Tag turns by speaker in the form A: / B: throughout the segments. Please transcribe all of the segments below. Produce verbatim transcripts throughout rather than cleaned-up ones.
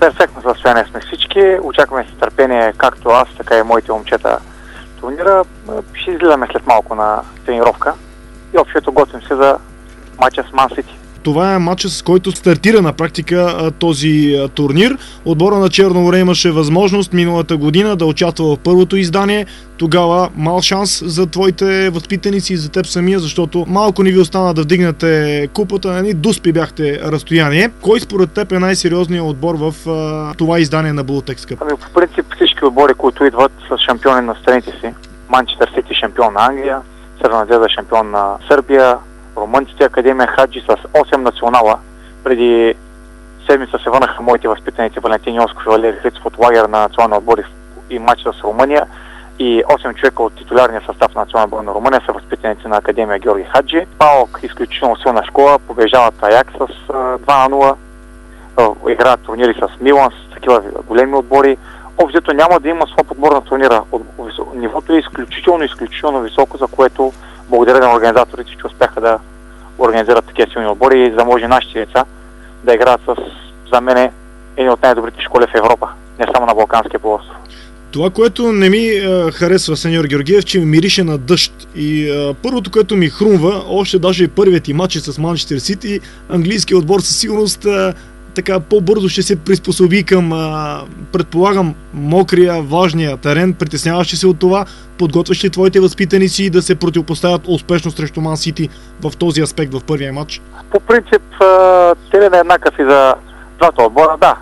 A: перфектно състояние сме всички. Очакваме с търпение, както аз, така и моите момчета турнира. Ще излизаме след малко на тренировка и общото готвим се за мача с Ман Сити.
B: Това е матчът, с който стартира на практика този турнир. Отбора на Черно море имаше възможност миналата година да участва в първото издание. Тогава мал шанс за твоите възпитаници и за теб самия, защото малко не ви остана да вдигнете купата, нали? Дуспи бяхте разстояние. Кой според теб е най-сериозният отбор в а, това издание на Blue Tex Cup?
A: Ами, по принцип всички отбори, които идват с шампиони на страните си. Манчестър Сити шампион на Англия, Червена звезда шампион на Сърбия, румънците Академия Хаджи с осем национала. Преди седмица се върнаха моите възпитаници Валентин Йосков и Валерий Хрицов от лагер на национални отбори и матча с Румъния. И осем човека от титулярния състав на националния отбор на Румъния са възпитаници на Академия Георги Хаджи. Паок, изключително силна школа, побеждават Аякс с два на нула. Играят турнири с Милан, с такива големи отбори. Общо няма да има слаб отбор на турнира. Нивото е изключително, изключително високо, за което благодаря на организаторите, че успяха да организират такива силни отбори и за да може нашите деца да играят с, за мен, едни от най-добрите школи в Европа, не само на Балканския полуостров.
B: Това, което не ми е, харесва, сеньор Георгиев, че ми мирише на дъжд. И е, първото, което ми хрумва, още даже и първият ти матч с Манчестър Сити, английският отбор със сигурност е, така по-бързо ще се приспособи към, а, предполагам, мокрия, важния терен. Притесняваш ли се от това? Подготвяш ли твоите възпитаници да се противопоставят успешно срещу Ман Сити в този аспект в първия матч?
A: По принцип, терен е еднакъв и за двата отбора, да.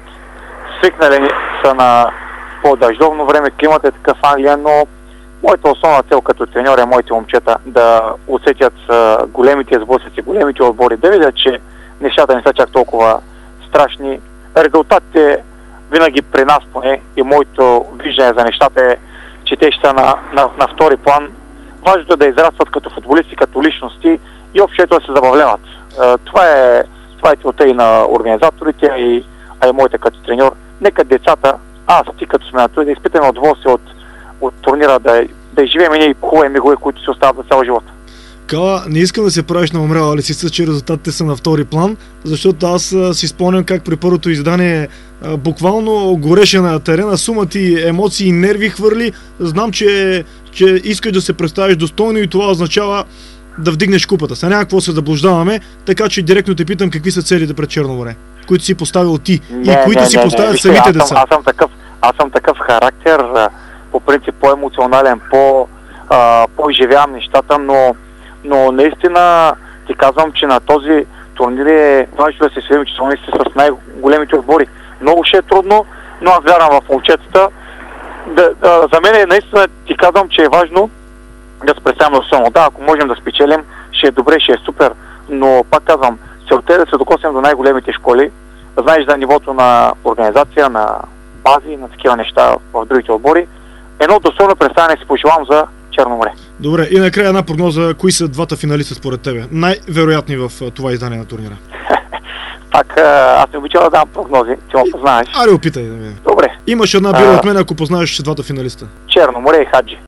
A: Свикнали са на по-дъждовно време, климат е такъв в Англия, но моята основна цел като треньор е моите момчета да усетят големите сблъсъци, големите отбори, да видят, че нещата не са чак толкова страшни. Резултатите винаги при нас поне и моето виждане за нещата е, че те ще са на, на, на втори план. Важното е да израстват като футболисти, като личности и общото да се забавляват. Това е, това е целта и на организаторите, и, а и моите като треньор. Нека децата, аз ти като сме на това, да изпитаме удоволствие от, от турнира, да, да изживеем и хубави мигове, които се остават за цял живот.
B: Кала, не искам да се правиш на умряла лисица, че резултатите са на втори план, защото аз а, си спомням как при първото издание а, буквално гореше на терена, сума ти емоции и нерви хвърли. Знам, че, че искаш да се представиш достойно и това означава да вдигнеш купата. Сега няма какво се заблуждаваме, така че директно те питам какви са целите пред Черно море, които си поставил ти
A: не,
B: и които
A: не,
B: си
A: не,
B: поставят
A: не,
B: самите
A: аз съм,
B: деца.
A: Аз съм, такъв, аз съм такъв характер, по принцип по-емоционален, по, а, по-изживявам нещата, но Но наистина ти казвам, че на този турнир е важно да се свидим, че са с най-големите отбори. Много ще е трудно, но аз вярвам в момчетата. Да, да, за мен е наистина ти казвам, че е важно да се представим силно. Да, ако можем да спечелим, ще е добре, ще е супер, но пак казвам, целта е да се докоснем до най-големите школи. Знаеш за нивото на организация, на бази, на такива неща в другите отбори. Едно достойно представяне си пожелавам за Черно море.
B: Добре, и накрая една прогноза. Кои са двата финалиста според тебе? Най-вероятни в това издание на турнира?
A: Пак аз не обичам да дам прогнози, ти ме познаеш.
B: Аре, опитай да ми.
A: Добре.
B: Имаш една бира от мен, ако познаеш двата финалиста.
A: Черно море и Хаджи.